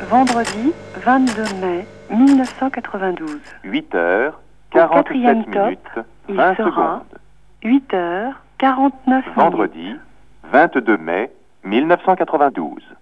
Vendredi 22 mai 1992. 8h, Au 47 quatrième top, minutes, il 20 sera secondes. 8h 49 minutes. Vendredi 22 mai 1992.